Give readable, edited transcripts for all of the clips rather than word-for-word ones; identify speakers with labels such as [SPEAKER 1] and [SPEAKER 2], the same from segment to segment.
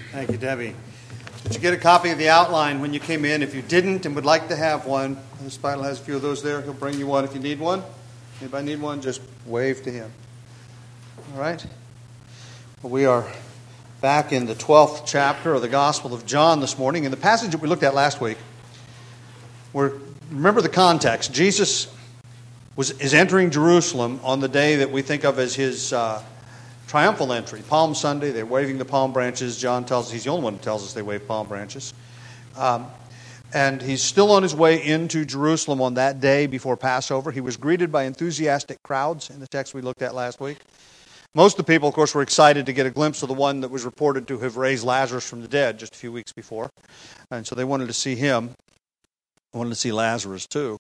[SPEAKER 1] Thank you, Debbie. Did you get a copy of the outline when you came in? If you didn't and would like to have one, Mr. Spidel has a few of those there. He'll bring you one if you need one. Anybody need one, just wave to him. All right? Well, we are back in the 12th chapter of the Gospel of John this morning. In the passage that we looked at last week, remember the context. Jesus is entering Jerusalem on the day that we think of as his triumphal entry. Palm Sunday, they're waving the palm branches. John tells us, he's the only one who tells us they wave palm branches. And he's still on his way into Jerusalem on that day before Passover. He was greeted by enthusiastic crowds in the text we looked at last week. Most of the people, of course, were excited to get a glimpse of the one that was reported to have raised Lazarus from the dead just a few weeks before. And so they wanted to see him. They wanted to see Lazarus too.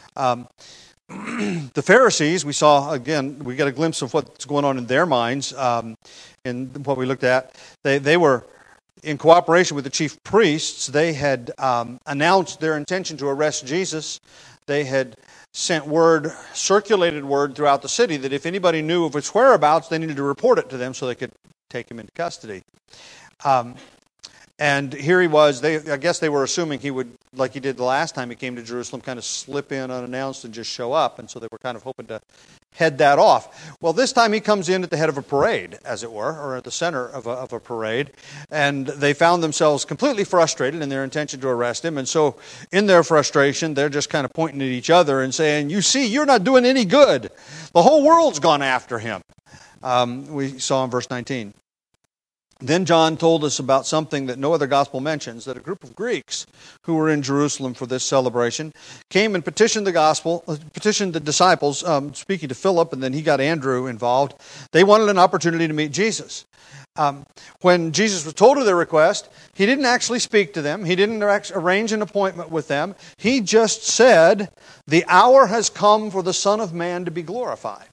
[SPEAKER 1] The Pharisees, we saw, again, we got a glimpse of what's going on in their minds in what we looked at. They were, in cooperation with the chief priests, they had announced their intention to arrest Jesus. They had sent word, circulated word throughout the city that if anybody knew of his whereabouts, they needed to report it to them so they could take him into custody. And here he was. I guess they were assuming he would, like he did the last time he came to Jerusalem, kind of slip in unannounced and just show up. And so they were kind of hoping to head that off. Well, this time he comes in at the head of a parade, as it were, or at the center of a parade. And they found themselves completely frustrated in their intention to arrest him. And so in their frustration, they're just kind of pointing at each other and saying, "You see, you're not doing any good. The whole world's gone after him." We saw in verse 19. Then John told us about something that no other gospel mentions, that a group of Greeks who were in Jerusalem for this celebration came and petitioned the disciples, speaking to Philip, and then he got Andrew involved. They wanted an opportunity to meet Jesus. When Jesus was told of their request, he didn't actually speak to them. He didn't arrange an appointment with them. He just said, "The hour has come for the Son of Man to be glorified."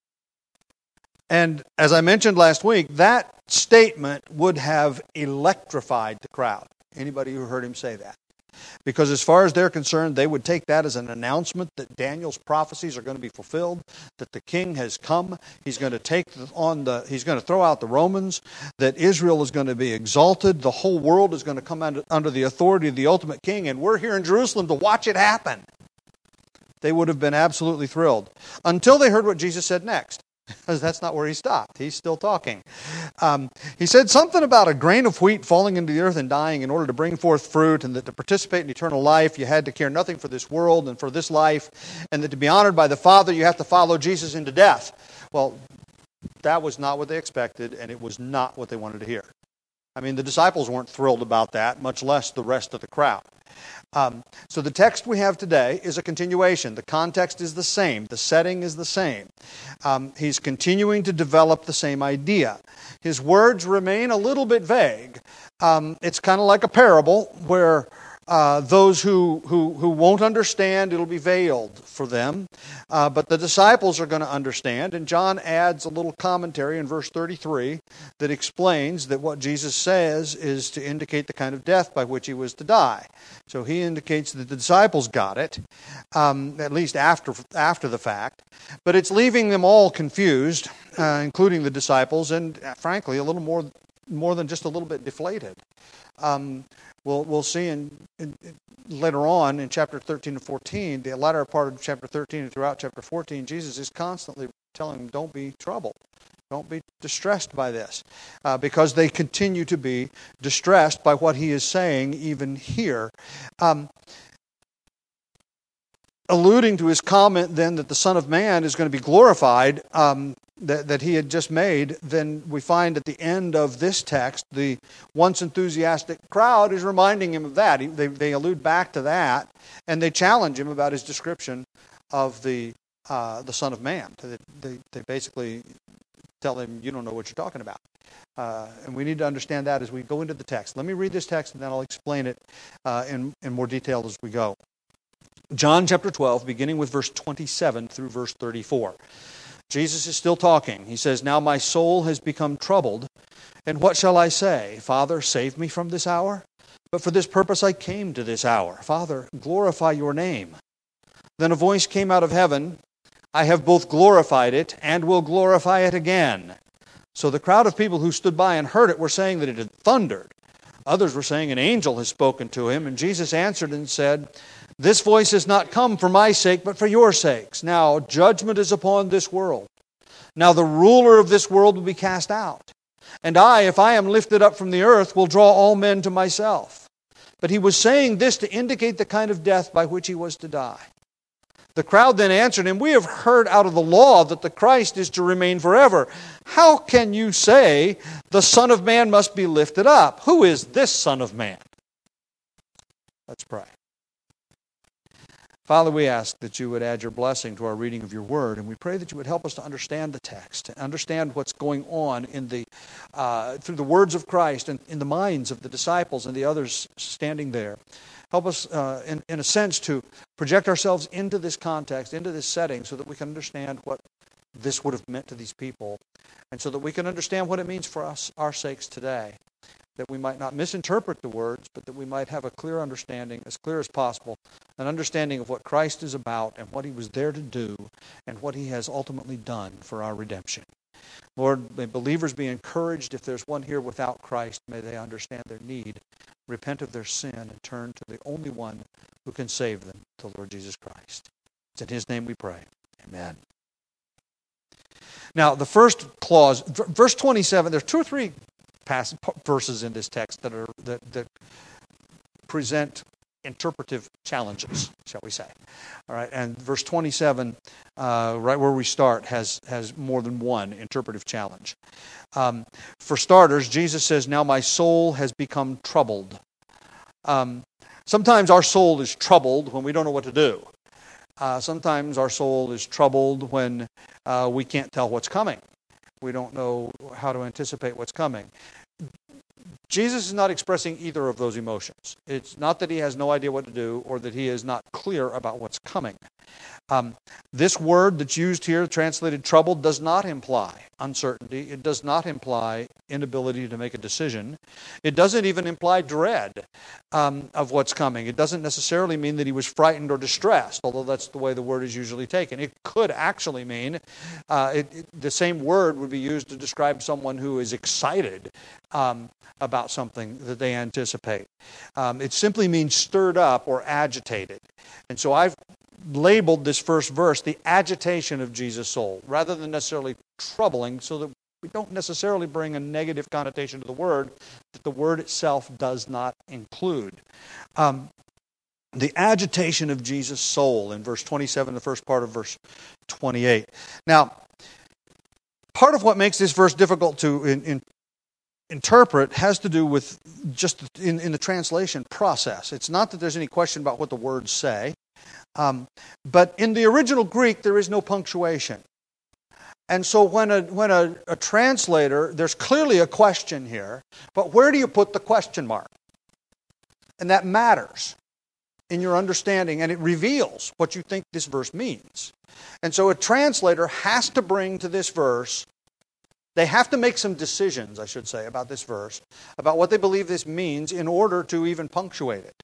[SPEAKER 1] And as I mentioned last week, that statement would have electrified the crowd. Anybody who heard him say that. Because as far as they're concerned, they would take that as an announcement that Daniel's prophecies are going to be fulfilled, that the king has come, he's going to throw out the Romans, that Israel is going to be exalted, the whole world is going to come under the authority of the ultimate king, and we're here in Jerusalem to watch it happen. They would have been absolutely thrilled. Until they heard what Jesus said next. Because that's not where he stopped. He's still talking. He said something about a grain of wheat falling into the earth and dying in order to bring forth fruit, and that to participate in eternal life, you had to care nothing for this world and for this life, and that to be honored by the Father, you have to follow Jesus into death. Well, that was not what they expected, and it was not what they wanted to hear. I mean, the disciples weren't thrilled about that, much less the rest of the crowd. So the text we have today is a continuation. The context is the same. The setting is the same. He's continuing to develop the same idea. His words remain a little bit vague. It's kind of like a parable where those who won't understand, it'll be veiled for them. But the disciples are going to understand. And John adds a little commentary in verse 33 that explains that what Jesus says is to indicate the kind of death by which he was to die. So he indicates that the disciples got it, at least after the fact. But it's leaving them all confused, including the disciples, and frankly, a little more than just a little bit deflated. We'll see later on in chapter 13 and 14, the latter part of chapter 13 and throughout chapter 14, Jesus is constantly telling them, don't be troubled. Don't be distressed by this. Because they continue to be distressed by what he is saying even here. Alluding to his comment then that the Son of Man is going to be glorified, that he had just made, then we find at the end of this text, the once enthusiastic crowd is reminding him of that. They allude back to that, and they challenge him about his description of the Son of Man. They basically tell him, you don't know what you're talking about. And we need to understand that as we go into the text. Let me read this text, and then I'll explain it in more detail as we go. John chapter 12, beginning with verse 27 through verse 34. Jesus is still talking. He says, "Now my soul has become troubled, and what shall I say? Father, save me from this hour? But for this purpose I came to this hour. Father, glorify your name." Then a voice came out of heaven, "I have both glorified it and will glorify it again." So the crowd of people who stood by and heard it were saying that it had thundered. Others were saying an angel has spoken to him. And Jesus answered and said, "This voice has not come for my sake, but for your sakes. Now judgment is upon this world. Now the ruler of this world will be cast out. And I, if I am lifted up from the earth, will draw all men to myself." But he was saying this to indicate the kind of death by which he was to die. The crowd then answered him, "We have heard out of the law that the Christ is to remain forever. How can you say the Son of Man must be lifted up? Who is this Son of Man?" Let's pray. Father, we ask that you would add your blessing to our reading of your word, and we pray that you would help us to understand the text, to understand what's going on in through the words of Christ and in the minds of the disciples and the others standing there. Help us, in a sense, to project ourselves into this context, into this setting, so that we can understand what this would have meant to these people, and so that we can understand what it means for us, our sakes today, that we might not misinterpret the words, but that we might have a clear understanding, as clear as possible, an understanding of what Christ is about and what he was there to do and what he has ultimately done for our redemption. Lord, may believers be encouraged. If there's one here without Christ, may they understand their need, repent of their sin, and turn to the only one who can save them, the Lord Jesus Christ. It's in his name we pray. Amen. Now, the first clause, verse 27, there are two or three verses in this text that present interpretive challenges, shall we say. All right, and verse 27, right where we start, has more than one interpretive challenge. For starters, Jesus says, "Now my soul has become troubled." Sometimes our soul is troubled when we don't know what to do. Sometimes our soul is troubled when we can't tell what's coming. We don't know how to anticipate what's coming. Jesus is not expressing either of those emotions. It's not that he has no idea what to do or that he is not clear about what's coming. This word that's used here, translated troubled, does not imply uncertainty. It does not imply inability to make a decision. It doesn't even imply dread of what's coming. It doesn't necessarily mean that he was frightened or distressed, although that's the way the word is usually taken. It could actually mean, the same word would be used to describe someone who is excited about something that they anticipate. It simply means stirred up or agitated. And so I've labeled this first verse the agitation of Jesus' soul, rather than necessarily troubling, so that we don't necessarily bring a negative connotation to the word that the word itself does not include. The agitation of Jesus' soul in verse 27, the first part of verse 28. Now, part of what makes this verse difficult to interpret has to do with just in the translation process. It's not that there's any question about what the words say, but in the original Greek there is no punctuation. And so when a translator, there's clearly a question here, but where do you put the question mark? And that matters in your understanding, and it reveals what you think this verse means. And so a translator has to bring to this verse, they have to make some decisions, I should say, about this verse, about what they believe this means in order to even punctuate it.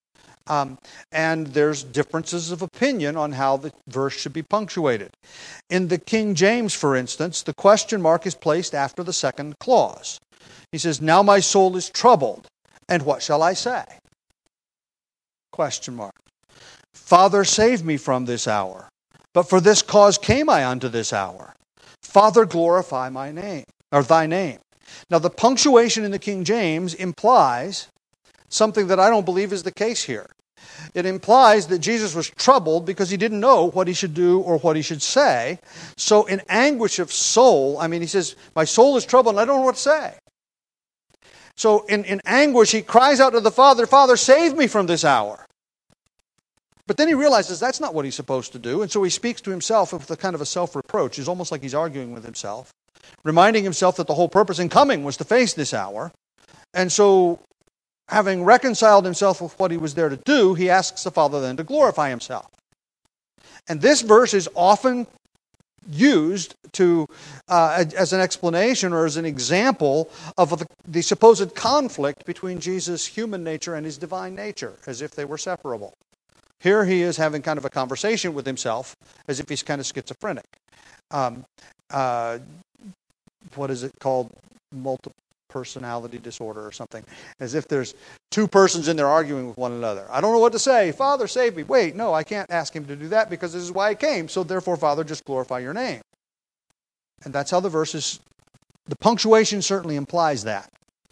[SPEAKER 1] And there's differences of opinion on how the verse should be punctuated. In the King James, for instance, the question mark is placed after the second clause. He says, "Now my soul is troubled, and what shall I say?" Question mark. "Father, save me from this hour. But for this cause came I unto this hour. Father, glorify my name, or thy name." Now the punctuation in the King James implies something that I don't believe is the case here. It implies that Jesus was troubled because he didn't know what he should do or what he should say. So in anguish of soul, he says, "My soul is troubled and I don't know what to say." So in anguish, he cries out to the Father, "Father, save me from this hour." But then he realizes that's not what he's supposed to do, and so he speaks to himself with a kind of a self-reproach. It's almost like he's arguing with himself, reminding himself that the whole purpose in coming was to face this hour. And so, having reconciled himself with what he was there to do, he asks the Father then to glorify himself. And this verse is often used as an explanation or as an example of the supposed conflict between Jesus' human nature and his divine nature, as if they were separable. Here he is having kind of a conversation with himself, as if he's kind of schizophrenic. what is it called? Multiple personality disorder or something. As if there's two persons in there arguing with one another. I don't know what to say. Father, save me. Wait, no, I can't ask him to do that because this is why I came. So therefore, Father, just glorify your name. And that's how the verses, the punctuation certainly implies that.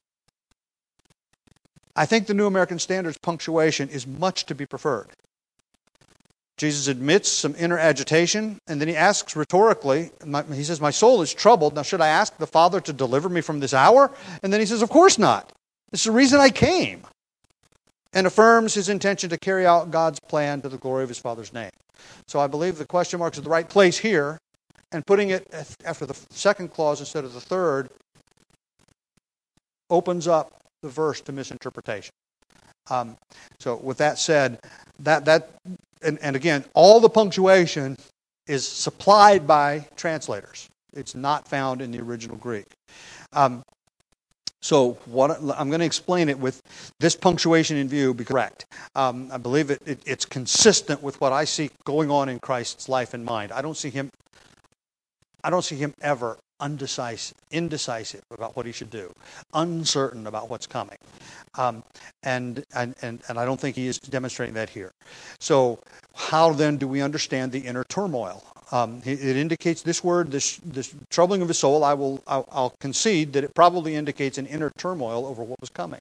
[SPEAKER 1] I think the New American Standard's punctuation is much to be preferred. Jesus admits some inner agitation, and then he asks rhetorically, he says, my soul is troubled. Now, should I ask the Father to deliver me from this hour? And then he says, of course not. This is the reason I came. And affirms his intention to carry out God's plan to the glory of his Father's name. So I believe the question mark's at the right place here, and putting it after the second clause instead of the third opens up the verse to misinterpretation. So with that said, and again, all the punctuation is supplied by translators. It's not found in the original Greek. So I'm going to explain it with this punctuation in view, because correct. I believe it's consistent with what I see going on in Christ's life and mind. I don't see him ever indecisive about what he should do, uncertain about what's coming. And I don't think he is demonstrating that here. So how then do we understand the inner turmoil? It indicates this word, this troubling of his soul. I'll concede that it probably indicates an inner turmoil over what was coming.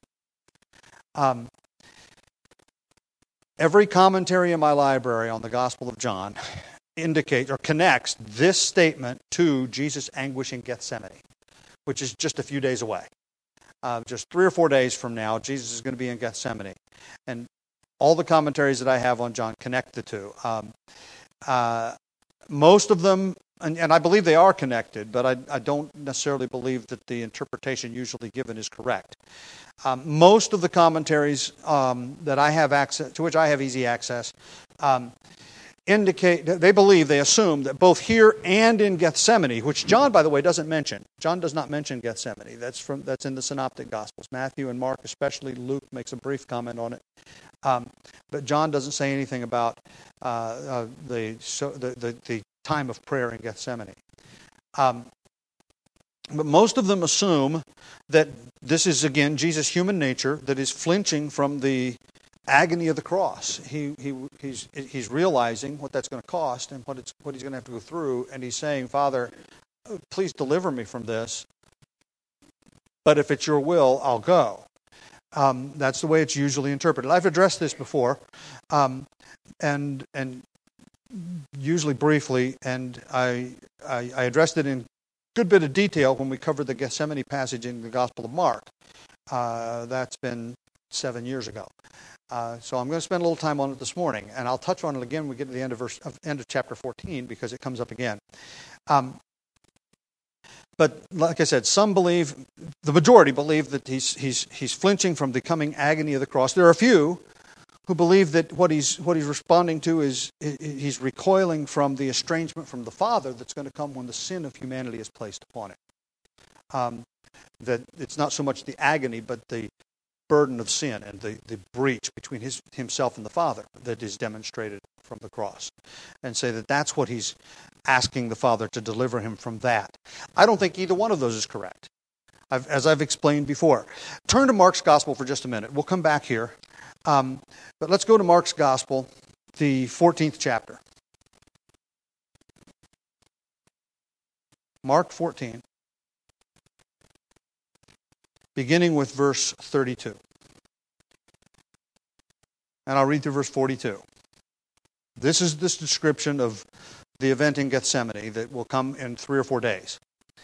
[SPEAKER 1] Every commentary in my library on the Gospel of John indicates or connects this statement to Jesus' anguish in Gethsemane, which is just a few days away. Just 3 or 4 days from now, Jesus is going to be in Gethsemane. And all the commentaries that I have on John connect the two. Most of them, and I believe they are connected, but I don't necessarily believe that the interpretation usually given is correct. Most of the commentaries that I have access to, which I have easy access, indicate, they assume that both here and in Gethsemane, which John, by the way, doesn't mention. John does not mention Gethsemane. That's in the Synoptic Gospels. Matthew and Mark, especially Luke, makes a brief comment on it. But John doesn't say anything about the time of prayer in Gethsemane. But most of them assume that this is, again, Jesus' human nature that is flinching from the agony of the cross. He's realizing what that's going to cost and what he's going to have to go through, and he's saying, Father, please deliver me from this, but if it's your will, I'll go. That's the way it's usually interpreted. I've addressed this before, and usually briefly, and I addressed it in a good bit of detail when we covered the Gethsemane passage in the Gospel of Mark. That's been 7 years ago. So I'm going to spend a little time on it this morning, and I'll touch on it again when we get to the end of chapter 14, because it comes up again. But like I said, some believe, the majority believe that he's flinching from the coming agony of the cross. There are a few who believe that what he's responding to is he's recoiling from the estrangement from the Father that's going to come when the sin of humanity is placed upon it. That it's not so much the agony, but the burden of sin and the breach between himself and the Father that is demonstrated from the cross, and say that that's what he's asking the Father to deliver him from that. I don't think either one of those is correct, as I've explained before. Turn to Mark's Gospel for just a minute. We'll come back here. But let's go to Mark's Gospel, the 14th chapter. Mark 14. Beginning with verse 32. And I'll read through verse 42. This is this description of the event in Gethsemane that will come in 3 or 4 days.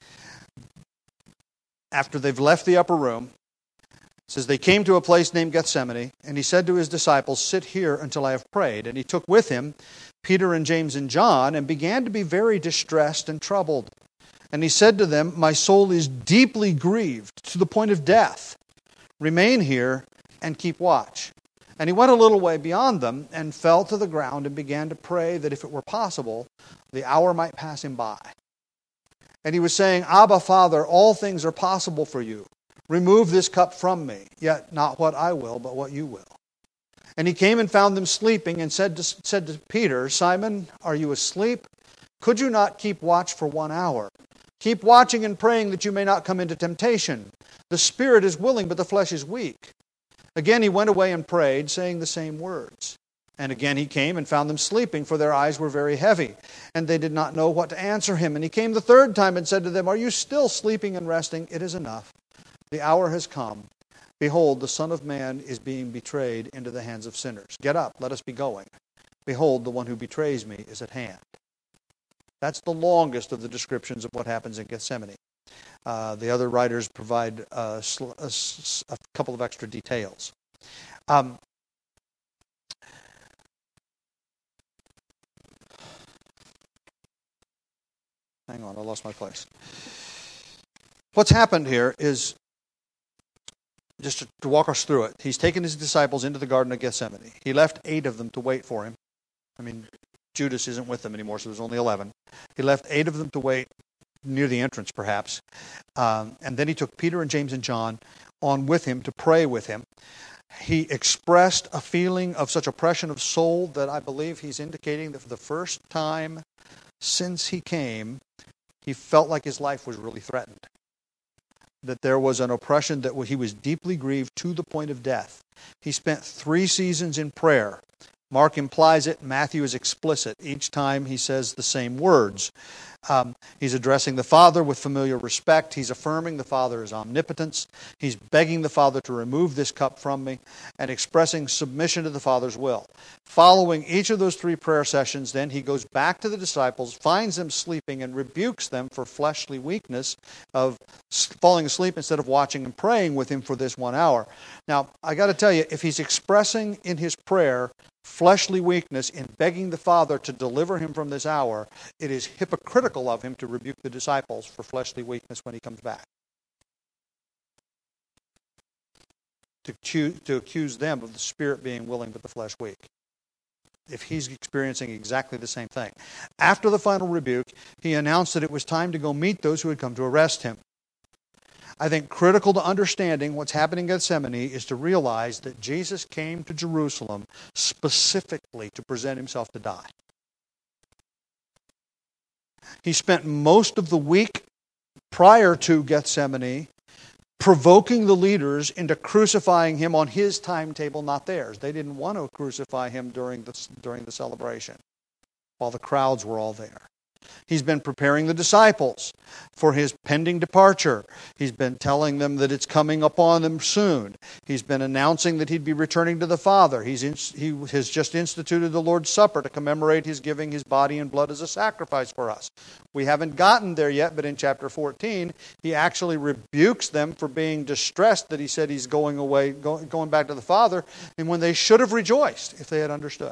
[SPEAKER 1] After they've left the upper room, it says, they came to a place named Gethsemane, and he said to his disciples, sit here until I have prayed. And he took with him Peter and James and John, and began to be very distressed and troubled. And he said to them, my soul is deeply grieved to the point of death. Remain here and keep watch. And he went a little way beyond them and fell to the ground and began to pray that if it were possible, the hour might pass him by. And he was saying, Abba, Father, all things are possible for you. Remove this cup from me, yet not what I will, but what you will. And he came and found them sleeping and said to Peter, Simon, are you asleep? Could you not keep watch for 1 hour? Keep watching and praying that you may not come into temptation. The spirit is willing, but the flesh is weak." Again he went away and prayed, saying the same words. And again he came and found them sleeping, for their eyes were very heavy, and they did not know what to answer him. And he came the third time and said to them, "Are you still sleeping and resting? It is enough. The hour has come. Behold, the Son of Man is being betrayed into the hands of sinners. Get up, let us be going. Behold, the one who betrays me is at hand." That's the longest of the descriptions of what happens in Gethsemane. The other writers provide a couple of extra details. Hang on, I lost my place. What's happened here is, just to walk us through it, he's taken his disciples into the Garden of Gethsemane. He left 8 of them to wait for him. Judas isn't with them anymore, so there's only 11. He left 8 of them to wait near the entrance, perhaps. And then he took Peter and James and John on with him to pray with him. He expressed a feeling of such oppression of soul that I believe he's indicating that for the first time since he came, he felt like his life was really threatened. That there was an oppression that he was deeply grieved to the point of death. He spent 3 seasons in prayer. Mark implies it. Matthew is explicit. Each time he says the same words. He's addressing the Father with familiar respect. He's affirming the Father's omnipotence. He's begging the Father to remove this cup from me and expressing submission to the Father's will. Following each of those 3 prayer sessions, then he goes back to the disciples, finds them sleeping, and rebukes them for fleshly weakness of falling asleep instead of watching and praying with him for this 1 hour. Now, I got to tell you, if he's expressing in his prayer fleshly weakness in begging the Father to deliver him from this hour, it is hypocritical of him to rebuke the disciples for fleshly weakness when he comes back. To accuse them of the spirit being willing but the flesh weak, if he's experiencing exactly the same thing. After the final rebuke, he announced that it was time to go meet those who had come to arrest him. I think critical to understanding what's happening in Gethsemane is to realize that Jesus came to Jerusalem specifically to present himself to die. He spent most of the week prior to Gethsemane provoking the leaders into crucifying him on his timetable, not theirs. They didn't want to crucify him during the celebration, while the crowds were all there. He's been preparing the disciples for his pending departure. He's been telling them that it's coming upon them soon. He's been announcing that he'd be returning to the Father. He has just instituted the Lord's Supper to commemorate his giving his body and blood as a sacrifice for us. We haven't gotten there yet, but in chapter 14, he actually rebukes them for being distressed that he said he's going away, going back to the Father, and when they should have rejoiced if they had understood.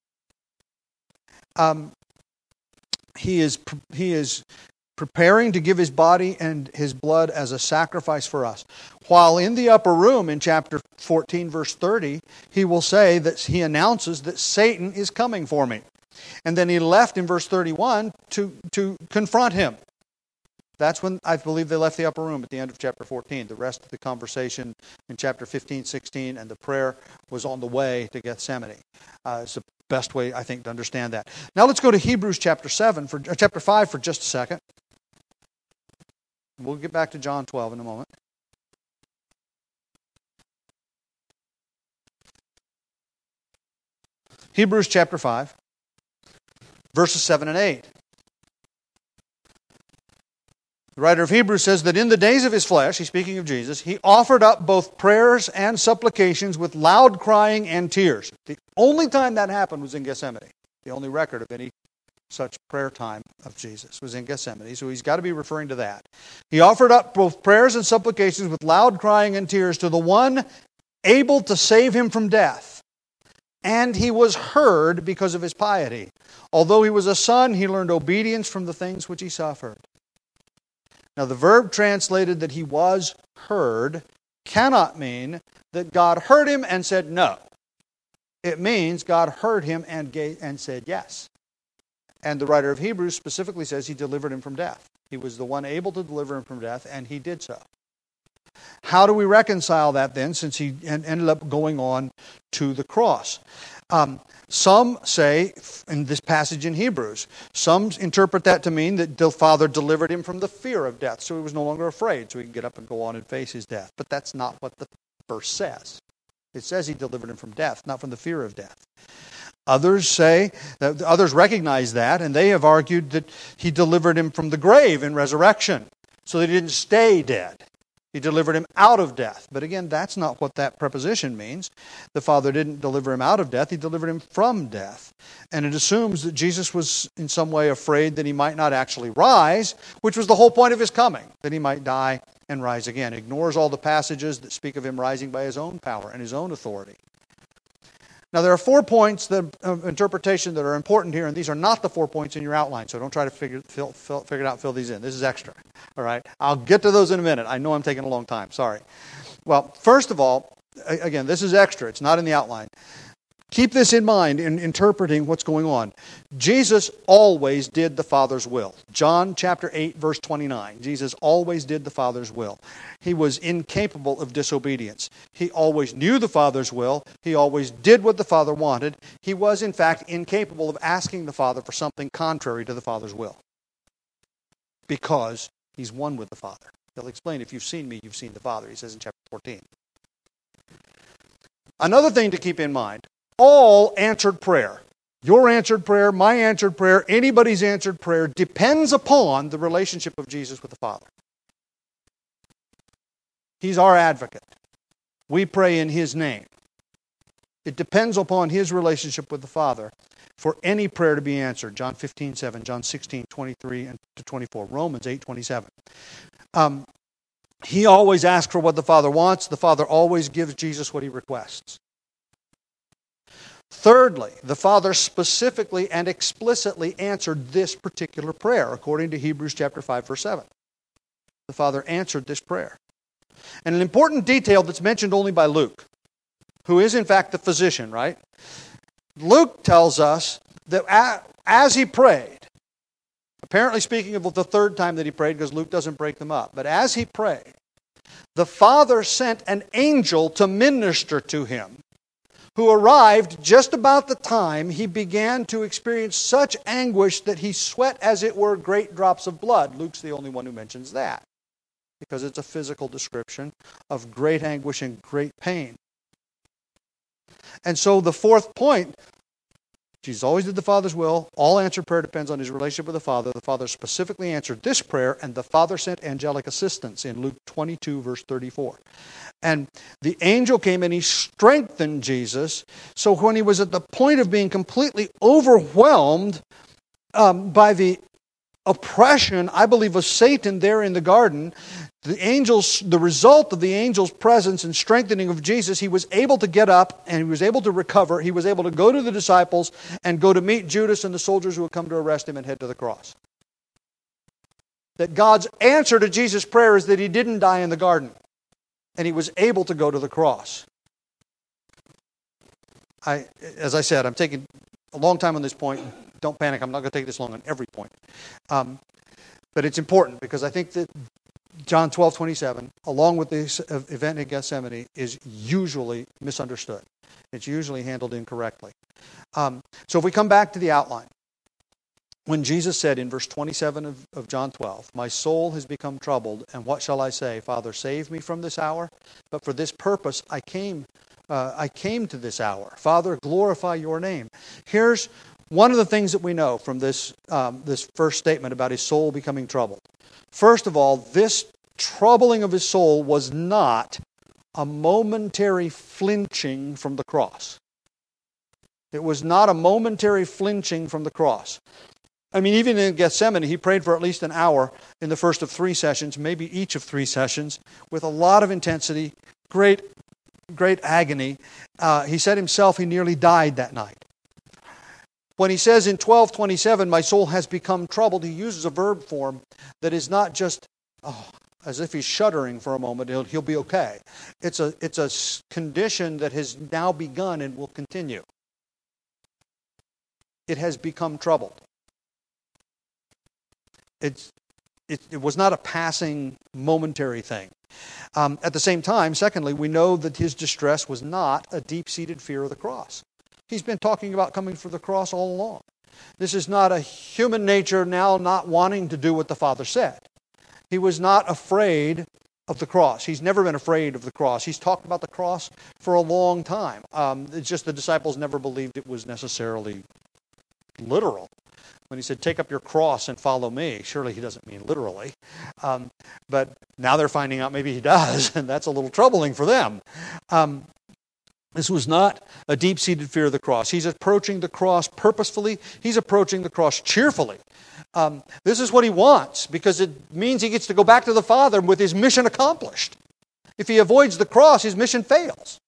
[SPEAKER 1] He is preparing to give his body and his blood as a sacrifice for us. While in the upper room in chapter 14, verse 30, he will say that he announces that Satan is coming for me. And then he left in verse 31 to confront him. That's when I believe they left the upper room at the end of chapter 14. The rest of the conversation in chapter 15, 16, and the prayer was on the way to Gethsemane. It's the best way, I think, to understand that. Now let's go to Hebrews chapter 5 for just a second. We'll get back to John 12 in a moment. Hebrews chapter 5, verses 7 and 8. The writer of Hebrews says that in the days of his flesh, he's speaking of Jesus, he offered up both prayers and supplications with loud crying and tears. The only time that happened was in Gethsemane. The only record of any such prayer time of Jesus was in Gethsemane. So he's got to be referring to that. He offered up both prayers and supplications with loud crying and tears to the one able to save him from death. And he was heard because of his piety. Although he was a son, he learned obedience from the things which he suffered. Now, the verb translated that he was heard cannot mean that God heard him and said no. It means God heard him and said yes. And the writer of Hebrews specifically says he delivered him from death. He was the one able to deliver him from death, and he did so. How do we reconcile that then, since he ended up going on to the cross? Some say, in this passage in Hebrews, some interpret that to mean that the Father delivered him from the fear of death, so he was no longer afraid, so he could get up and go on and face his death. But that's not what the verse says. It says he delivered him from death, not from the fear of death. Others say, others recognize that, and they have argued that he delivered him from the grave in resurrection, so that he didn't stay dead. He delivered him out of death. But again, that's not what that preposition means. The Father didn't deliver him out of death, he delivered him from death. And it assumes that Jesus was in some way afraid that he might not actually rise, which was the whole point of his coming, that he might die and rise again. Ignores all the passages that speak of him rising by his own power and his own authority. Now, there are 4 points of interpretation that are important here, and these are not the 4 points in your outline, so don't try to figure it out, fill these in. This is extra, all right? I'll get to those in a minute. I know I'm taking a long time. Sorry. Well, first of all, again, this is extra. It's not in the outline. Keep this in mind in interpreting what's going on. Jesus always did the Father's will. John chapter 8, verse 29. Jesus always did the Father's will. He was incapable of disobedience. He always knew the Father's will. He always did what the Father wanted. He was, in fact, incapable of asking the Father for something contrary to the Father's will, because he's one with the Father. He'll explain, if you've seen me, you've seen the Father, he says in chapter 14. Another thing to keep in mind, all answered prayer, your answered prayer, my answered prayer, anybody's answered prayer, depends upon the relationship of Jesus with the Father. He's our advocate. We pray in his name. It depends upon his relationship with the Father for any prayer to be answered. John 15:7, John 16:23 and to 24, Romans 8:27. He always asks for what the Father wants. The Father always gives Jesus what he requests. Thirdly, the Father specifically and explicitly answered this particular prayer, according to Hebrews chapter 5, verse 7. The Father answered this prayer. And an important detail that's mentioned only by Luke, who is in fact the physician, right? Luke tells us that as he prayed, apparently speaking of the third time that he prayed, because Luke doesn't break them up, but as he prayed, the Father sent an angel to minister to him, who arrived just about the time he began to experience such anguish that he sweat, as it were, great drops of blood. Luke's the only one who mentions that, because it's a physical description of great anguish and great pain. And so the fourth point, Jesus always did the Father's will. All answered prayer depends on his relationship with the Father. The Father specifically answered this prayer, and the Father sent angelic assistance in Luke 22, verse 34. And the angel came and he strengthened Jesus. So when he was at the point of being completely overwhelmed by the oppression, I believe, of Satan there in the garden, the result of the angel's presence and strengthening of Jesus, he was able to get up and he was able to recover. He was able to go to the disciples and go to meet Judas and the soldiers who had come to arrest him and head to the cross. That God's answer to Jesus' prayer is that he didn't die in the garden, and he was able to go to the cross. As I said, I'm taking a long time on this point. Don't panic, I'm not going to take this long on every point. But it's important, because I think that John 12:27, along with this event in Gethsemane, is usually misunderstood. It's usually handled incorrectly. So if we come back to the outline, when Jesus said in verse 27 of John 12, "My soul has become troubled, and what shall I say? Father, save me from this hour. But for this purpose I came to this hour. Father, glorify your name." Here's one of the things that we know from this first statement about his soul becoming troubled. First of all, this troubling of his soul was not a momentary flinching from the cross. It was not a momentary flinching from the cross. I mean, even in Gethsemane, he prayed for at least an hour in the first of 3 sessions, maybe each of 3 sessions, with a lot of intensity, great agony. He said himself he nearly died that night. When he says in 12:27, "My soul has become troubled," he uses a verb form that is not just as if he's shuddering for a moment, he'll be okay. It's a condition that has now begun and will continue. It has become troubled. It was not a passing, momentary thing. At the same time, secondly, we know that his distress was not a deep-seated fear of the cross. He's been talking about coming for the cross all along. This is not a human nature now not wanting to do what the Father said. He was not afraid of the cross. He's never been afraid of the cross. He's talked about the cross for a long time. It's just the disciples never believed it was necessarily literal. When he said, take up your cross and follow me, surely he doesn't mean literally. But now they're finding out maybe he does, and that's a little troubling for them. This was not a deep-seated fear of the cross. He's approaching the cross purposefully. He's approaching the cross cheerfully. This is what he wants, because it means he gets to go back to the Father with his mission accomplished. If he avoids the cross, his mission fails.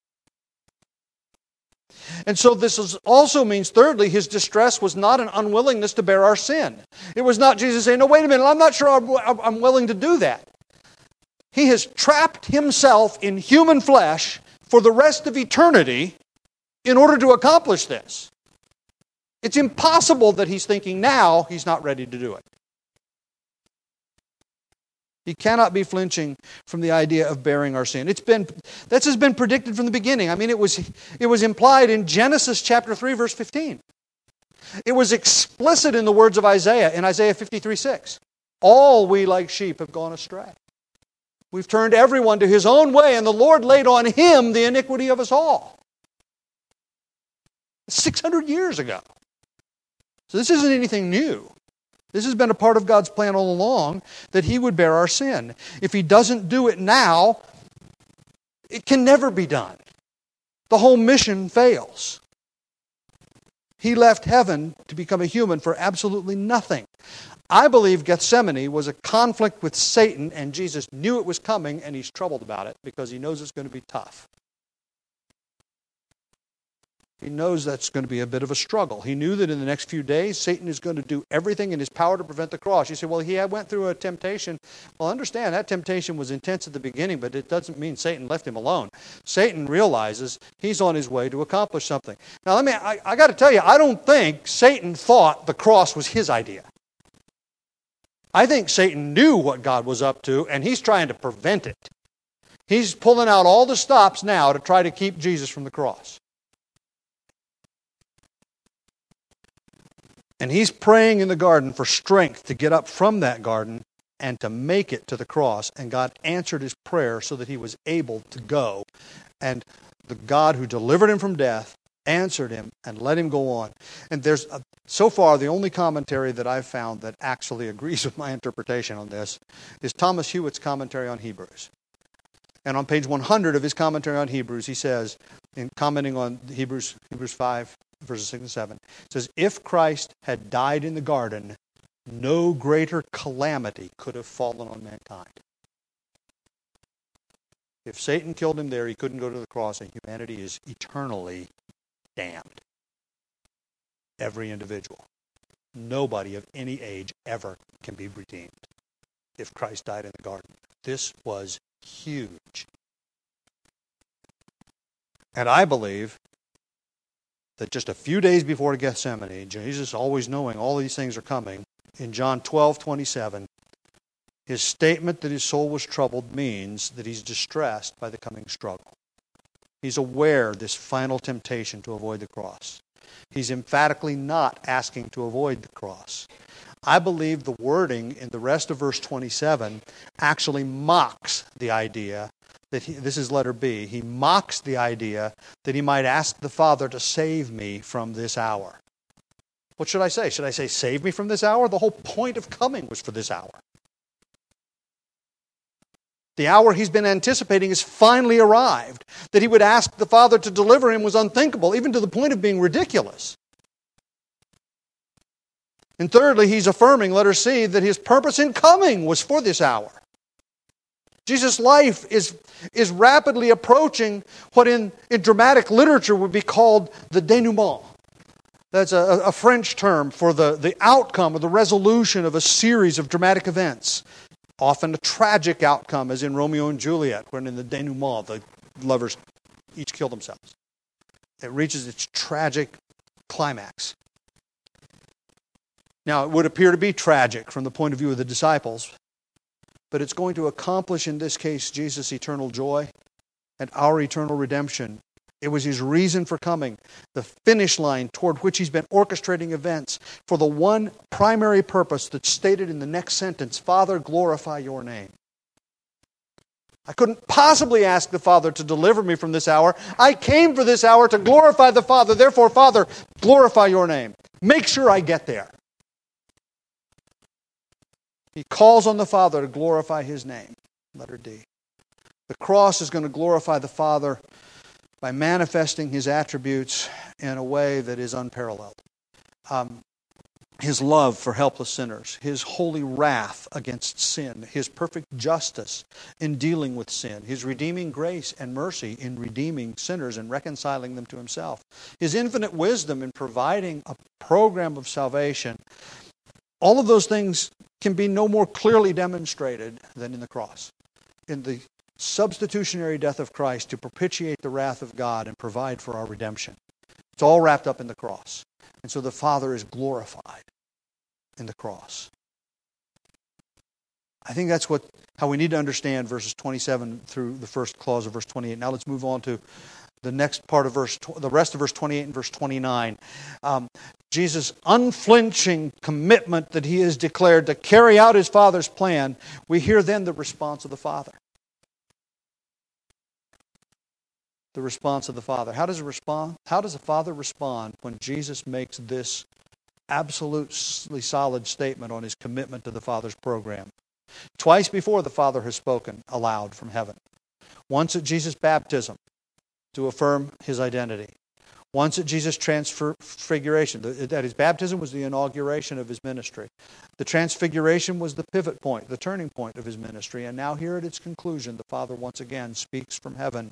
[SPEAKER 1] And so this also means, thirdly, his distress was not an unwillingness to bear our sin. It was not Jesus saying, no, wait a minute, I'm not sure I'm willing to do that. He has trapped himself in human flesh for the rest of eternity in order to accomplish this. It's impossible that he's thinking now he's not ready to do it. He cannot be flinching from the idea of bearing our sin. This has been predicted from the beginning. I mean, it was implied in Genesis chapter 3, verse 15. It was explicit in the words of Isaiah, in Isaiah 53:6. All we like sheep have gone astray. We've turned everyone to his own way, and the Lord laid on him the iniquity of us all. 600 years ago. So this isn't anything new. This has been a part of God's plan all along, that he would bear our sin. If he doesn't do it now, it can never be done. The whole mission fails. He left heaven to become a human for absolutely nothing. I believe Gethsemane was a conflict with Satan, and Jesus knew it was coming, and he's troubled about it because he knows it's going to be tough. He knows that's going to be a bit of a struggle. He knew that in the next few days, Satan is going to do everything in his power to prevent the cross. You say, well, he went through a temptation. Well, understand, that temptation was intense at the beginning, but it doesn't mean Satan left him alone. Satan realizes he's on his way to accomplish something. Now, I got to tell you, I don't think Satan thought the cross was his idea. I think Satan knew what God was up to, and he's trying to prevent it. He's pulling out all the stops now to try to keep Jesus from the cross. And he's praying in the garden for strength to get up from that garden and to make it to the cross. And God answered his prayer so that he was able to go. And the God who delivered him from death answered him and let him go on. And there's, so far, the only commentary that I've found that actually agrees with my interpretation on this is Thomas Hewitt's commentary on Hebrews. And on page 100 of his commentary on Hebrews, he says, in commenting on Hebrews 5, verses 6 and 7, it says, if Christ had died in the garden, no greater calamity could have fallen on mankind. If Satan killed him there, he couldn't go to the cross, and humanity is eternally damned. Every individual. Nobody of any age ever can be redeemed if Christ died in the garden. This was huge. And I believe that just a few days before Gethsemane, Jesus, always knowing all these things are coming, in John 12:27, his statement that his soul was troubled means that he's distressed by the coming struggle. He's aware of this final temptation to avoid the cross. He's emphatically not asking to avoid the cross. I believe the wording in the rest of verse 27 actually mocks the idea that this is letter B. He mocks the idea that he might ask the Father to save me from this hour. What should I say? Should I say, save me from this hour? The whole point of coming was for this hour. The hour he's been anticipating has finally arrived. That he would ask the Father to deliver him was unthinkable, even to the point of being ridiculous. And thirdly, he's affirming, letter C, that his purpose in coming was for this hour. Jesus' life is rapidly approaching what in dramatic literature would be called the denouement. That's a French term for the outcome or the resolution of a series of dramatic events. Often a tragic outcome, as in Romeo and Juliet, when in the denouement the lovers each kill themselves. It reaches its tragic climax. Now, it would appear to be tragic from the point of view of the disciples, but it's going to accomplish, in this case, Jesus' eternal joy and our eternal redemption It was His reason for coming, the finish line toward which He's been orchestrating events for the one primary purpose that's stated in the next sentence, Father, glorify your name. I couldn't possibly ask the Father to deliver me from this hour. I came for this hour to glorify the Father. Therefore, Father, glorify your name. Make sure I get there. He calls on the Father to glorify His name. Letter D. The cross is going to glorify the Father by manifesting His attributes in a way that is unparalleled. His love for helpless sinners, His holy wrath against sin, His perfect justice in dealing with sin, His redeeming grace and mercy in redeeming sinners and reconciling them to Himself, His infinite wisdom in providing a program of salvation. All of those things can be no more clearly demonstrated than in the cross. In the substitutionary death of Christ to propitiate the wrath of God and provide for our redemption. It's all wrapped up in the cross. And so the Father is glorified in the cross. I think that's how we need to understand verses 27 through the first clause of verse 28. Now let's move on to the next part of the rest of verse 28 and verse 29. Jesus' unflinching commitment that He has declared to carry out His Father's plan. We hear then the response of the Father. The response of the Father. How does the Father respond when Jesus makes this absolutely solid statement on His commitment to the Father's program? Twice before the Father has spoken aloud from heaven. Once at Jesus' baptism to affirm His identity. Once at Jesus' transfiguration. At His baptism was the inauguration of His ministry. The transfiguration was the pivot point, the turning point of His ministry. And now here at its conclusion, the Father once again speaks from heaven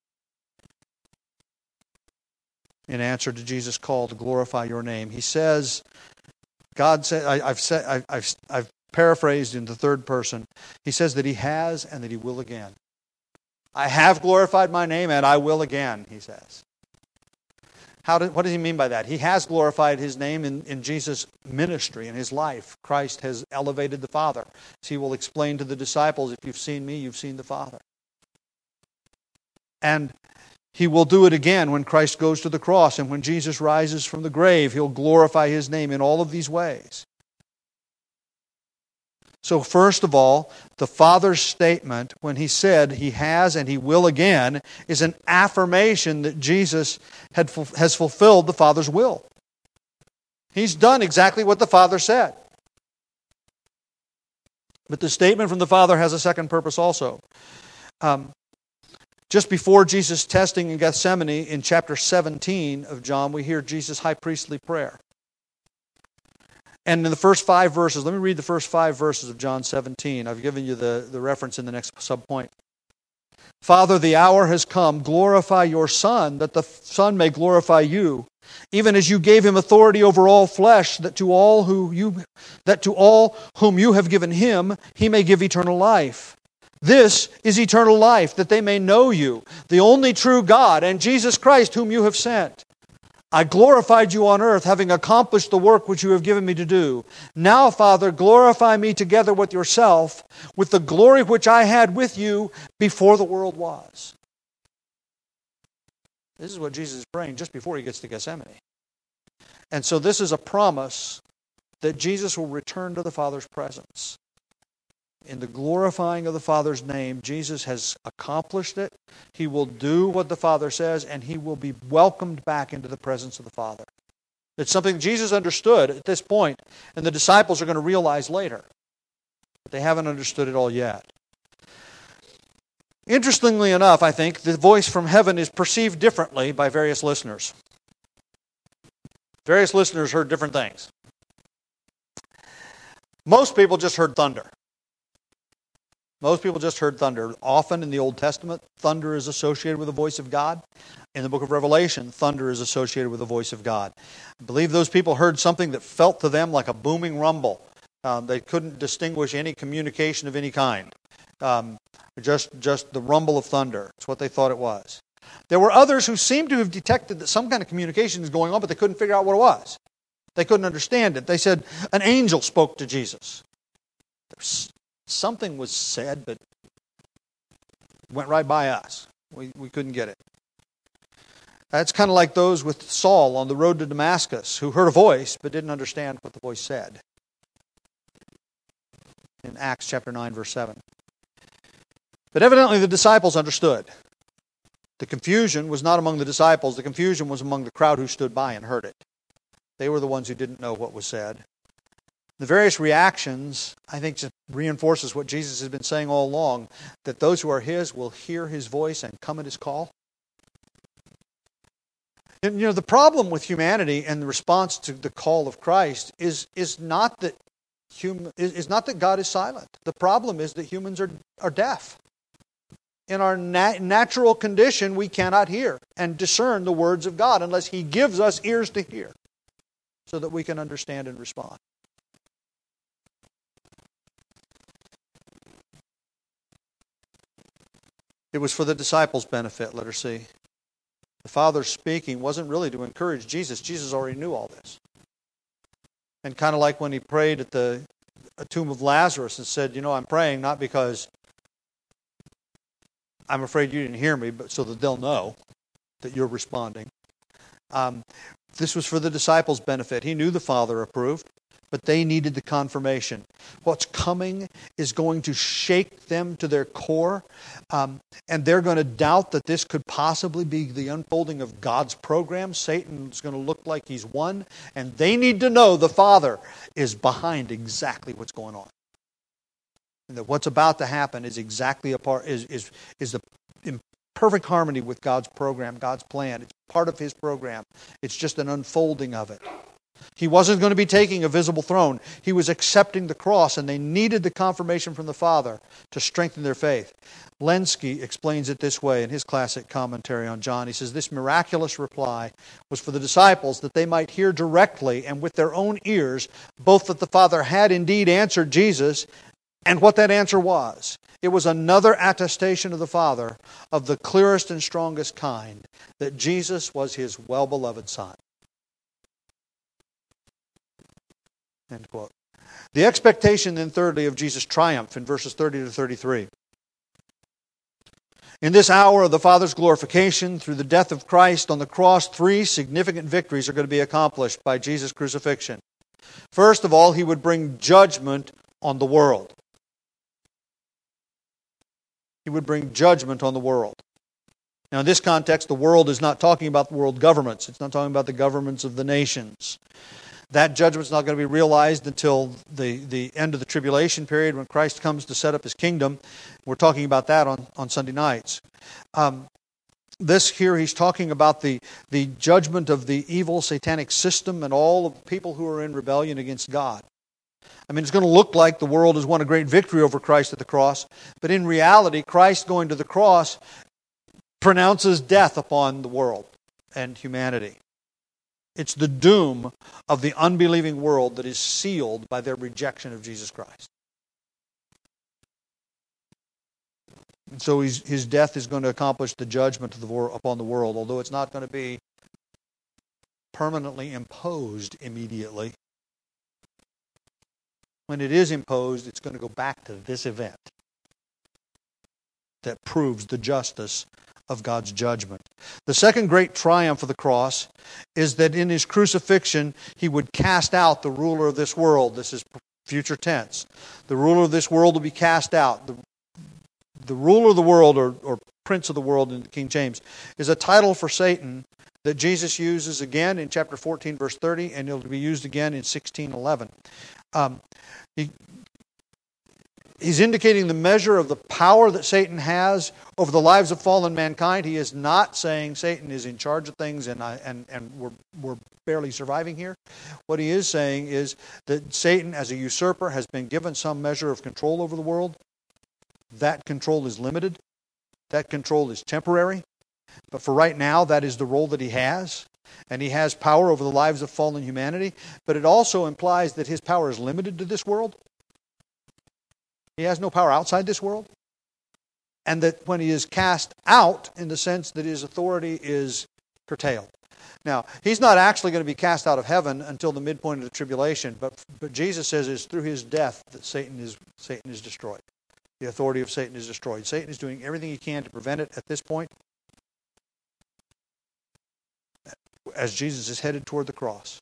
[SPEAKER 1] in answer to Jesus' call to glorify your name. He says, God said, I've paraphrased in the third person. He says that He has and that He will again. I have glorified my name and I will again, He says. What does He mean by that? He has glorified His name in Jesus' ministry, in His life. Christ has elevated the Father. As He will explain to the disciples, if you've seen me, you've seen the Father. And He will do it again when Christ goes to the cross, and when Jesus rises from the grave, He'll glorify His name in all of these ways. So first of all, the Father's statement, when He said He has and He will again, is an affirmation that Jesus has fulfilled the Father's will. He's done exactly what the Father said. But the statement from the Father has a second purpose also. Just before Jesus' testing in Gethsemane, in chapter 17 of John, we hear Jesus' high priestly prayer. And in the first 5 verses, let me read the first 5 verses of John 17. I've given you the reference in the next subpoint. Father, the hour has come. Glorify your Son, that the Son may glorify you, even as you gave Him authority over all flesh, that to all whom you have given Him, He may give eternal life. This is eternal life, that they may know you, the only true God, and Jesus Christ, whom you have sent. I glorified you on earth, having accomplished the work which you have given me to do. Now, Father, glorify me together with yourself, with the glory which I had with you before the world was. This is what Jesus is praying just before He gets to Gethsemane. And so this is a promise that Jesus will return to the Father's presence. In the glorifying of the Father's name, Jesus has accomplished it. He will do what the Father says, and He will be welcomed back into the presence of the Father. It's something Jesus understood at this point, and the disciples are going to realize later. But they haven't understood it all yet. Interestingly enough, I think, the voice from heaven is perceived differently by various listeners. Various listeners heard different things. Most people just heard thunder. Most people just heard thunder. Often in the Old Testament, thunder is associated with the voice of God. In the book of Revelation, thunder is associated with the voice of God. I believe those people heard something that felt to them like a booming rumble. They couldn't distinguish any communication of any kind. Just the rumble of thunder. It's what they thought it was. There were others who seemed to have detected that some kind of communication is going on, but they couldn't figure out what it was. They couldn't understand it. They said, an angel spoke to Jesus. Something was said, but went right by us. We couldn't get it. That's kind of like those with Saul on the road to Damascus who heard a voice but didn't understand what the voice said. In Acts chapter 9, verse 7. But evidently the disciples understood. The confusion was not among the disciples. The confusion was among the crowd who stood by and heard it. They were the ones who didn't know what was said. The various reactions, I think, just reinforces what Jesus has been saying all along, that those who are His will hear His voice and come at His call. And, the problem with humanity and the response to the call of Christ is not that God is silent. The problem is that humans are deaf. In our natural condition, we cannot hear and discern the words of God unless He gives us ears to hear so that we can understand and respond. It was for the disciples' benefit, letter C. The Father speaking wasn't really to encourage Jesus. Jesus already knew all this. And kind of like when He prayed at the tomb of Lazarus and said, I'm praying not because I'm afraid you didn't hear me, but so that they'll know that you're responding. This was for the disciples' benefit. He knew the Father approved, but they needed the confirmation. What's coming is going to shake them to their core, and they're going to doubt that this could possibly be the unfolding of God's program. Satan's going to look like he's won, and they need to know the Father is behind exactly what's going on. And that what's about to happen is exactly in perfect harmony with God's program, God's plan. It's part of His program. It's just an unfolding of it. He wasn't going to be taking a visible throne. He was accepting the cross, and they needed the confirmation from the Father to strengthen their faith. Lenski explains it this way in his classic commentary on John. He says, this miraculous reply was for the disciples that they might hear directly and with their own ears both that the Father had indeed answered Jesus and what that answer was. It was another attestation of the Father of the clearest and strongest kind that Jesus was His well-beloved Son. End quote. The expectation then thirdly of Jesus' triumph in verses 30 to 33. In this hour of the Father's glorification through the death of Christ on the cross, 3 significant victories are going to be accomplished by Jesus' crucifixion. First of all, He would bring judgment on the world. He would bring judgment on the world. Now in this context, the world is not talking about the world governments. It's not talking about the governments of the nations. That judgment's not going to be realized until the end of the tribulation period when Christ comes to set up His kingdom. We're talking about that on Sunday nights. This here, He's talking about the judgment of the evil satanic system and all of the people who are in rebellion against God. I mean, it's going to look like the world has won a great victory over Christ at the cross, but in reality, Christ going to the cross pronounces death upon the world and humanity. It's the doom of the unbelieving world that is sealed by their rejection of Jesus Christ. And so His death is going to accomplish the judgment upon the world, although it's not going to be permanently imposed immediately. When it is imposed, it's going to go back to this event that proves the justice of God's judgment. The second great triumph of the cross is that in His crucifixion, He would cast out the ruler of this world. This is future tense. The ruler of this world will be cast out. The ruler of the world, or prince of the world in King James, is a title for Satan that Jesus uses again in chapter 14, verse 30, and it'll be used again in 16:11. He's indicating the measure of the power that Satan has over the lives of fallen mankind. He is not saying Satan is in charge of things and we're barely surviving here. What he is saying is that Satan, as a usurper, has been given some measure of control over the world. That control is limited. That control is temporary. But for right now, that is the role that he has. And he has power over the lives of fallen humanity. But it also implies that his power is limited to this world. He has no power outside this world. And that when he is cast out, in the sense that his authority is curtailed. Now, he's not actually going to be cast out of heaven until the midpoint of the tribulation. But Jesus says it's through His death that Satan is destroyed. The authority of Satan is destroyed. Satan is doing everything he can to prevent it at this point. as Jesus is headed toward the cross.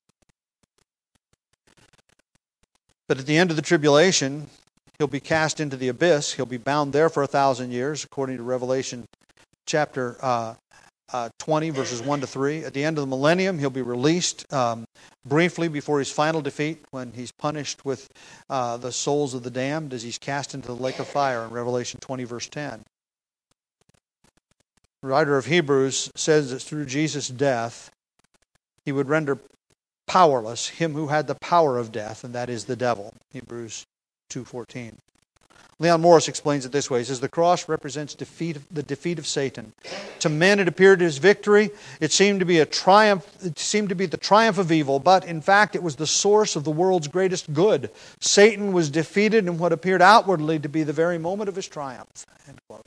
[SPEAKER 1] But at the end of the tribulation, he'll be cast into the abyss. He'll be bound there for 1,000 years, according to Revelation chapter 20, verses 1 to 3. At the end of the millennium, he'll be released briefly before his final defeat, when he's punished with the souls of the damned as he's cast into the lake of fire in Revelation 20, verse 10. The writer of Hebrews says that through Jesus' death, he would render powerless him who had the power of death, and that is the devil. Hebrews 2:14. Leon Morris explains it this way. He says, the cross represents the defeat of Satan. To men it appeared as victory. It seemed to be a triumph. It seemed to be the triumph of evil, but in fact it was the source of the world's greatest good. Satan was defeated in what appeared outwardly to be the very moment of his triumph. End quote.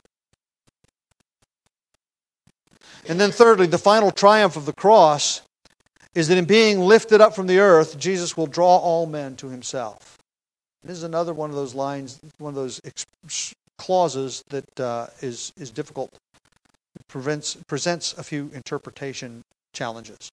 [SPEAKER 1] And then thirdly, the final triumph of the cross is that in being lifted up from the earth, Jesus will draw all men to himself. This is another one of those lines, one of those clauses that is difficult. It presents a few interpretation challenges.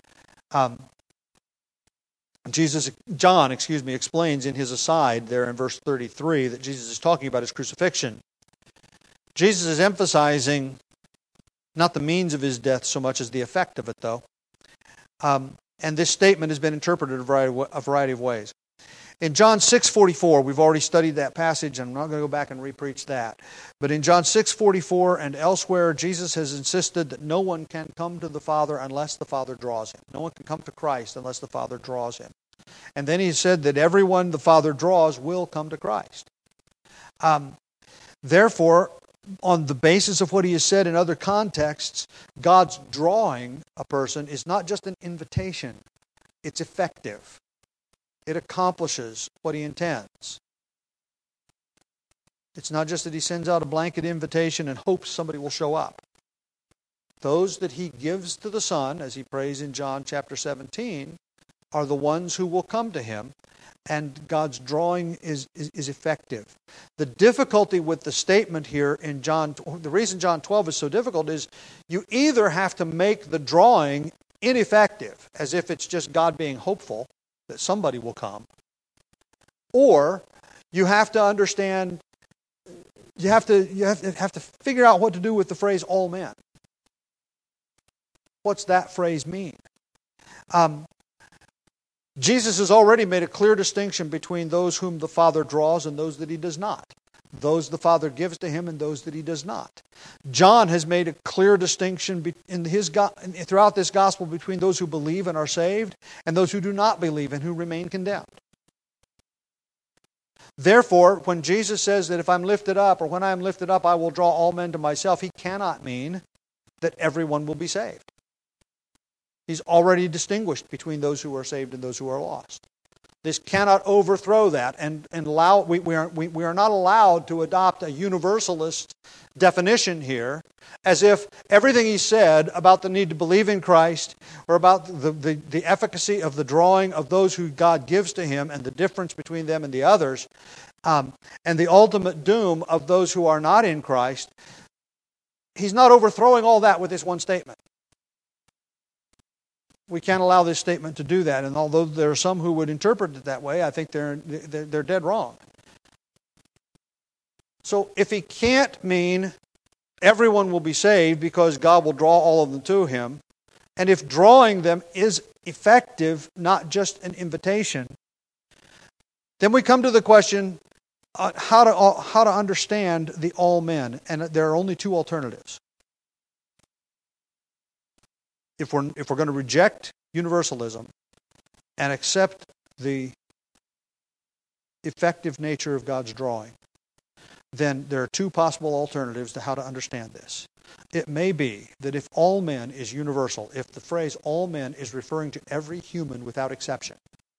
[SPEAKER 1] John explains in his aside there in verse 33 that Jesus is talking about his crucifixion. Jesus is emphasizing not the means of his death so much as the effect of it, though. And this statement has been interpreted a variety of ways. In John 6:44, we've already studied that passage, and I'm not going to go back and repreach that. But in John 6:44 and elsewhere, Jesus has insisted that no one can come to the Father unless the Father draws him. No one can come to Christ unless the Father draws him. And then he said that everyone the Father draws will come to Christ. Therefore, on the basis of what he has said in other contexts, God's drawing a person is not just an invitation. It's effective. It accomplishes what he intends. It's not just that he sends out a blanket invitation and hopes somebody will show up. Those that he gives to the Son, as he prays in John chapter 17, are the ones who will come to him. And God's drawing is effective. The difficulty with the statement here in the reason John 12 is so difficult is you either have to make the drawing ineffective, as if it's just God being hopeful that somebody will come, or you have to understand, you have to figure out what to do with the phrase all men. What's that phrase mean? Jesus has already made a clear distinction between those whom the Father draws and those that he does not. Those the Father gives to him and those that he does not. John has made a clear distinction throughout this gospel between those who believe and are saved and those who do not believe and who remain condemned. Therefore, when Jesus says that if I'm lifted up, or when I am lifted up, I will draw all men to myself, he cannot mean that everyone will be saved. He's already distinguished between those who are saved and those who are lost. This cannot overthrow that, and allow. We are not allowed to adopt a universalist definition here, as if everything he said about the need to believe in Christ, or about the efficacy of the drawing of those who God gives to him, and the difference between them and the others, and the ultimate doom of those who are not in Christ. He's not overthrowing all that with this one statement. We can't allow this statement to do that, and although there are some who would interpret it that way, I think they're dead wrong. So if he can't mean everyone will be saved because God will draw all of them to him, and if drawing them is effective, not just an invitation, then we come to the question how to understand the all men, and there are only two alternatives. If we're going to reject universalism and accept the effective nature of God's drawing, then there are two possible alternatives to how to understand this. It may be that if all men is universal, if the phrase all men is referring to every human without exception,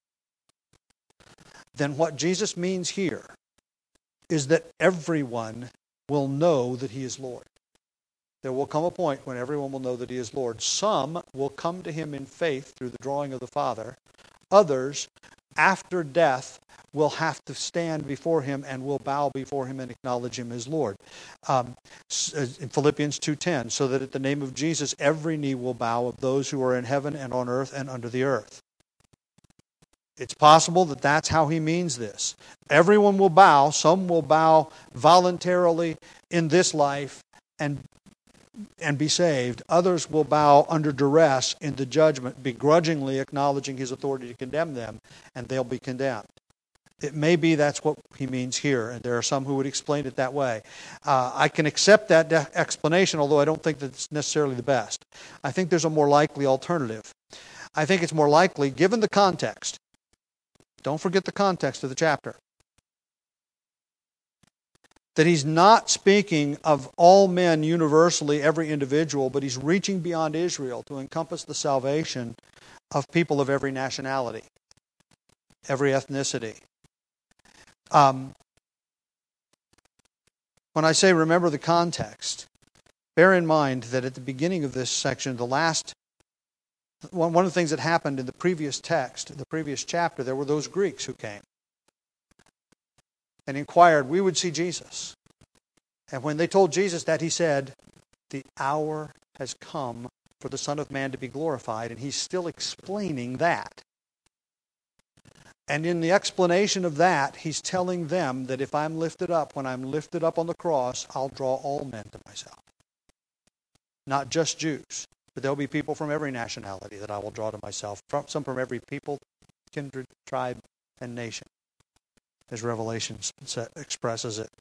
[SPEAKER 1] then what Jesus means here is that everyone will know that he is Lord. There will come a point when everyone will know that he is Lord. Some will come to him in faith through the drawing of the Father. Others after death will have to stand before him and will bow before him and acknowledge him as Lord. In Philippians 2:10, so that at the name of Jesus every knee will bow of those who are in heaven and on earth and under the earth. It's possible that that's how he means this. Everyone will bow. Some will bow voluntarily in this life and be saved. Others will bow under duress in the judgment, begrudgingly acknowledging his authority to condemn them, and they'll be condemned. It may be that's what he means here, and there are some who would explain it that way. I can accept that explanation, although I don't think that it's necessarily the best. I think there's a more likely alternative. I think it's more likely, given the context. Don't forget the context of the chapter. That he's not speaking of all men universally, every individual, but he's reaching beyond Israel to encompass the salvation of people of every nationality, every ethnicity. When I say remember the context, bear in mind that at the beginning of this section, one of the things that happened in the previous text, the previous chapter, there were those Greeks who came and inquired, we would see Jesus. And when they told Jesus that, he said, the hour has come for the Son of Man to be glorified. And he's still explaining that. And in the explanation of that, he's telling them that if I'm lifted up, when I'm lifted up on the cross, I'll draw all men to myself. Not just Jews, but there'll be people from every nationality that I will draw to myself. Some from every people, kindred, tribe, and nation, as Revelation expresses it.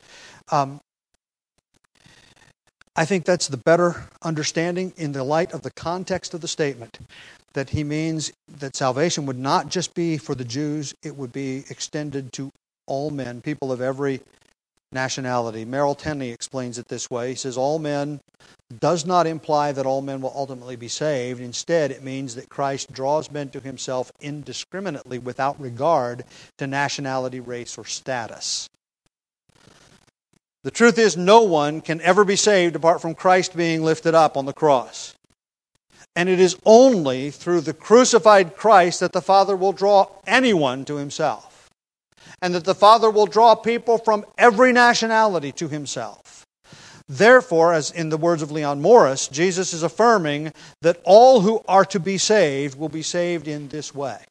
[SPEAKER 1] I think that's the better understanding in the light of the context of the statement, that he means that salvation would not just be for the Jews, it would be extended to all men, people of every nationality. Merrill Tenney explains it this way. He says, all men does not imply that all men will ultimately be saved. Instead, it means that Christ draws men to himself indiscriminately without regard to nationality, race, or status. The truth is, no one can ever be saved apart from Christ being lifted up on the cross. And it is only through the crucified Christ that the Father will draw anyone to himself. And that the Father will draw people from every nationality to himself. Therefore, as in the words of Leon Morris, Jesus is affirming that all who are to be saved will be saved in this way.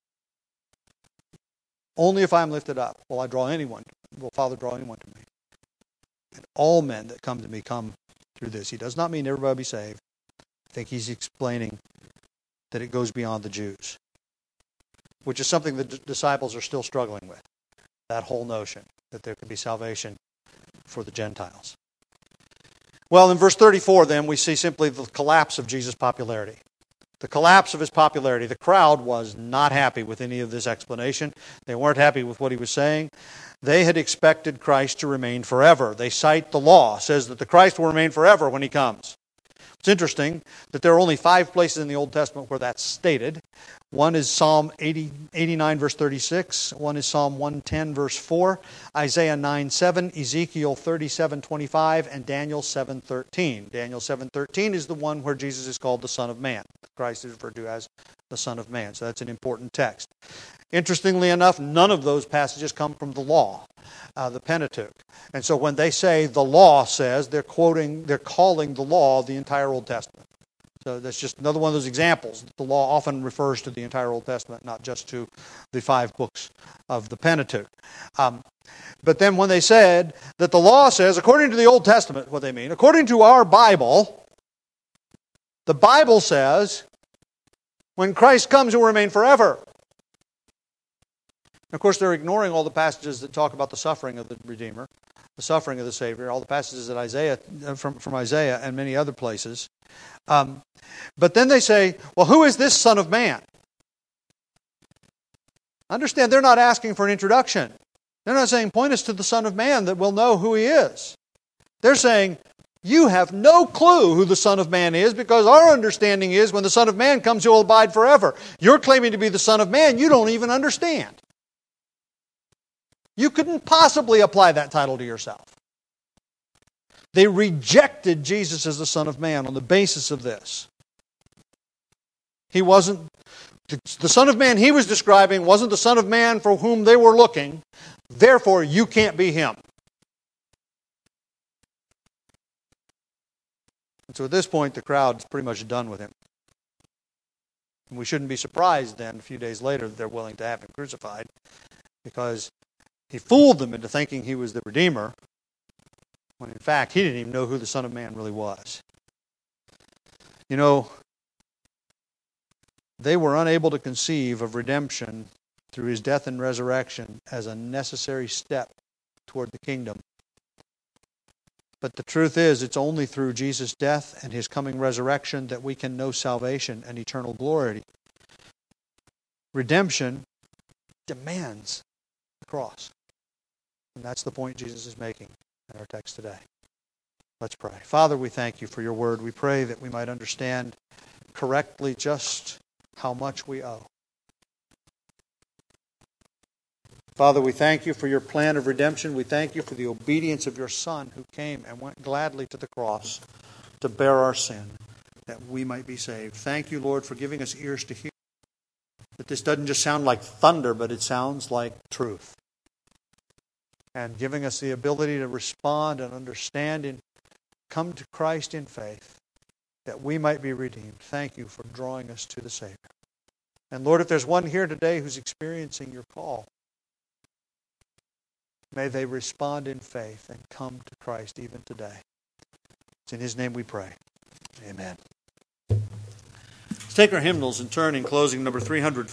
[SPEAKER 1] Only if I am lifted up will I draw anyone, will Father draw anyone to me. And all men that come to me come through this. He does not mean everybody will be saved. I think he's explaining that it goes beyond the Jews, which is something the disciples are still struggling with. That whole notion that there could be salvation for the Gentiles. Well, in verse 34 then, we see simply the collapse of Jesus' popularity. The collapse of his popularity. The crowd was not happy with any of this explanation. They weren't happy with what he was saying. They had expected Christ to remain forever. They cite the law, says that the Christ will remain forever when he comes. It's interesting that there are only 5 places in the Old Testament where that's stated. One is Psalm 89, verse 36. One is Psalm 110, verse 4. Isaiah 9:7, Ezekiel 37:25, and Daniel 7:13. Daniel 7:13 is the one where Jesus is called the Son of Man. Christ is referred to as the Son of Man. So that's an important text. Interestingly enough, none of those passages come from the law, the Pentateuch. And so when they say the law says, they're calling the law the entire Old Testament. So that's just another one of those examples. The law often refers to the entire Old Testament, not just to the 5 books of the Pentateuch. But then when they said that the law says, according to the Old Testament, what they mean, according to our Bible, the Bible says, when Christ comes, he will remain forever. Of course, they're ignoring all the passages that talk about the suffering of the Redeemer, the suffering of the Savior, all the passages that Isaiah from Isaiah and many other places. But then they say, well, who is this Son of Man? Understand, they're not asking for an introduction. They're not saying, point us to the Son of Man that we'll know who he is. They're saying, you have no clue who the Son of Man is, because our understanding is when the Son of Man comes, he will abide forever. You're claiming to be the Son of Man. You don't even understand. You couldn't possibly apply that title to yourself. They rejected Jesus as the Son of Man on the basis of this. He wasn't The Son of Man he was describing wasn't the Son of Man for whom they were looking. Therefore, you can't be him. And so at this point, the crowd's pretty much done with him. And we shouldn't be surprised then, a few days later, that they're willing to have him crucified, because he fooled them into thinking he was the Redeemer, when in fact he didn't even know who the Son of Man really was. You know, they were unable to conceive of redemption through his death and resurrection as a necessary step toward the kingdom. But the truth is, it's only through Jesus' death and his coming resurrection that we can know salvation and eternal glory. Redemption demands the cross. And that's the point Jesus is making in our text today. Let's pray. Father, we thank you for your word. We pray that we might understand correctly just how much we owe. Father, we thank you for your plan of redemption. We thank you for the obedience of your Son who came and went gladly to the cross to bear our sin, that we might be saved. Thank you, Lord, for giving us ears to hear. That this doesn't just sound like thunder, but it sounds like truth. And giving us the ability to respond and understand and come to Christ in faith, that we might be redeemed. Thank you for drawing us to the Savior. And Lord, if there's one here today who's experiencing your call, may they respond in faith and come to Christ even today. It's in his name we pray. Amen. Let's take our hymnals and turn in closing number 300.